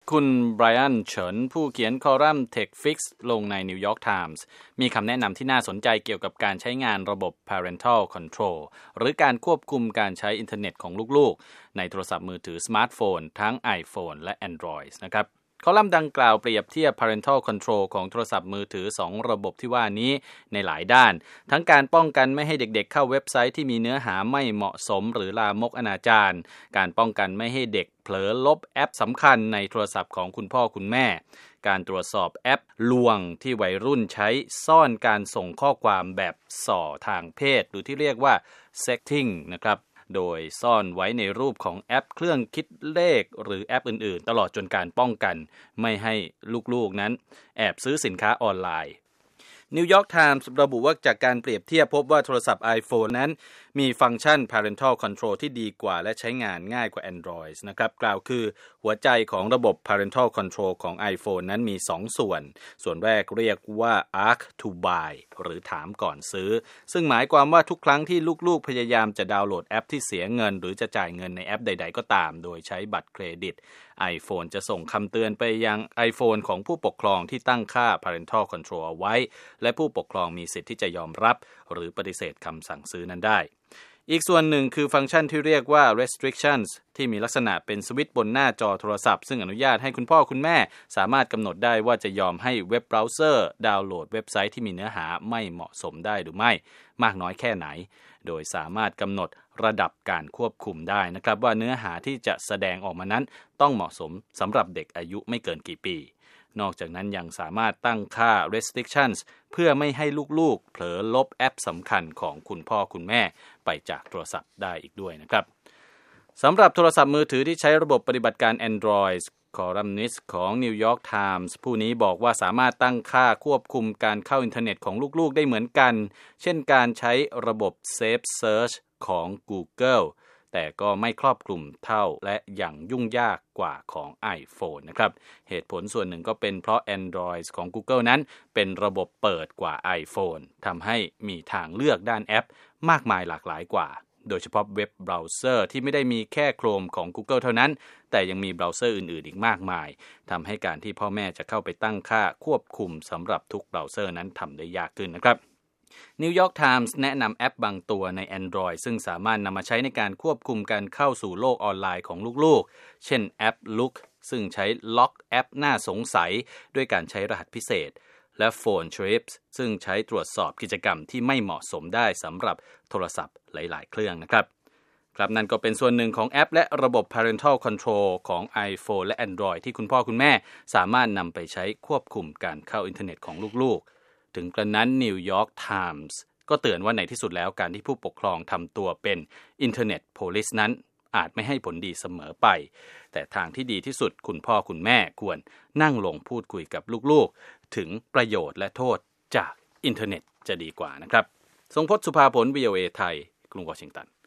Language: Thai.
คุณไบรอันเฉินผู้เขียนคอลัมน์ TechFix ลงใน New York Times มีคำแนะนำที่น่าสนใจเกี่ยวกับการใช้งานระบบ Parental Control หรือการควบคุมการใช้อินเทอร์เน็ตของลูกๆในโทรศัพท์มือถือสมาร์ทโฟนทั้ง iPhone และ Android นะครับคอลัมน์ดังกล่าวเปรียบเทียบ Parental Control ของโทรศัพท์มือถือ2ระบบที่ว่านี้ในหลายด้านทั้งการป้องกันไม่ให้เด็กๆเข้าเว็บไซต์ที่มีเนื้อหาไม่เหมาะสมหรือลามกอนาจารการป้องกันไม่ให้เด็กเผลอลบแอปสำคัญในโทรศัพท์ของคุณพ่อคุณแม่การตรวจสอบแอปลวงที่วัยรุ่นใช้ซ่อนการส่งข้อความแบบส่อทางเพศหรือที่เรียกว่า sexting นะครับโดยซ่อนไว้ในรูปของแอปเครื่องคิดเลขหรือแอปอื่นๆตลอดจนการป้องกันไม่ให้ลูกๆนั้นแอบซื้อสินค้าออนไลน์ New York Times ระบุว่าจากการเปรียบเทียบพบว่าโทรศัพท์ iPhone นั้นมีฟังก์ชัน Parental Control ที่ดีกว่าและใช้งานง่ายกว่า Android นะครับกล่าวคือหัวใจของระบบ Parental Control ของ iPhone นั้นมี2ส่วนแรกเรียกว่า Ask to Buy หรือถามก่อนซื้อซึ่งหมายความว่าทุกครั้งที่ลูกๆพยายามจะดาวน์โหลดแอปที่เสียเงินหรือจะจ่ายเงินในแอปใดๆก็ตามโดยใช้บัตรเครดิต iPhone จะส่งคำเตือนไปยัง iPhone ของผู้ปกครองที่ตั้งค่า Parental Control เอาไว้และผู้ปกครองมีสิทธิ์ที่จะยอมรับหรือปฏิเสธคำสั่งซื้อนั้นได้อีกส่วนหนึ่งคือฟังก์ชันที่เรียกว่า restrictions ที่มีลักษณะเป็นสวิตช์บนหน้าจอโทรศัพท์ซึ่งอนุญาตให้คุณพ่อคุณแม่สามารถกำหนดได้ว่าจะยอมให้เว็บเบราว์เซอร์ดาวน์โหลดเว็บไซต์ที่มีเนื้อหาไม่เหมาะสมได้หรือไม่มากน้อยแค่ไหนโดยสามารถกำหนดระดับการควบคุมได้นะครับว่าเนื้อหาที่จะแสดงออกมานั้นต้องเหมาะสมสำหรับเด็กอายุไม่เกินกี่ปีนอกจากนั้นยังสามารถตั้งค่า restrictions เพื่อไม่ให้ลูกๆเผลอลบแอปสำคัญของคุณพ่อคุณแม่ไปจากโทรศัพท์ได้อีกด้วยนะครับสำหรับโทรศัพท์มือถือที่ใช้ระบบปฏิบัติการ Android คอลัมนิสต์ของ New York Times ผู้นี้บอกว่าสามารถตั้งค่าควบคุมการเข้าอินเทอร์เน็ตของลูกๆได้เหมือนกันเช่นการใช้ระบบ Safe Search ของ Googleแต่ก็ไม่ครอบคลุมเท่าและอย่างยุ่งยากกว่าของ iPhone นะครับเหตุผลส่วนหนึ่งก็เป็นเพราะ Android ของ Google นั้นเป็นระบบเปิดกว่า iPhone ทำให้มีทางเลือกด้านแอปมากมายหลากหลายกว่าโดยเฉพาะเว็บเบราว์เซอร์ที่ไม่ได้มีแค่ Chrome ของ Google เท่านั้นแต่ยังมีเบราว์เซอร์อื่นๆอีกมากมายทำให้การที่พ่อแม่จะเข้าไปตั้งค่าควบคุมสำหรับทุกเบราว์เซอร์นั้นทำได้ยากขึ้นนะครับNew York Times แนะนำแอปบางตัวใน Android ซึ่งสามารถนำมาใช้ในการควบคุมการเข้าสู่โลกออนไลน์ของลูกๆเช่นแอป Look ซึ่งใช้ล็อกแอปน่าสงสัยด้วยการใช้รหัสพิเศษและ Phone Trips ซึ่งใช้ตรวจสอบกิจกรรมที่ไม่เหมาะสมได้สำหรับโทรศัพท์หลายๆเครื่องนะครับครับนั่นก็เป็นส่วนหนึ่งของแอปและระบบ Parental Control ของ iPhone และ Android ที่คุณพ่อคุณแม่สามารถนำไปใช้ควบคุมการเข้าอินเทอร์เน็ตของลูกๆถึงกระนั้น New York Times ก็เตือนว่าในที่สุดแล้วการที่ผู้ปกครองทำตัวเป็น Internet Police นั้นอาจไม่ให้ผลดีเสมอไปแต่ทางที่ดีที่สุดคุณพ่อคุณแม่ควรนั่งลงพูดคุยกับลูกๆถึงประโยชน์และโทษจากอินเทอร์เน็ตจะดีกว่านะครับทรงพจน์ สุภาผล VOA ไทยกรุงวอชิงตัน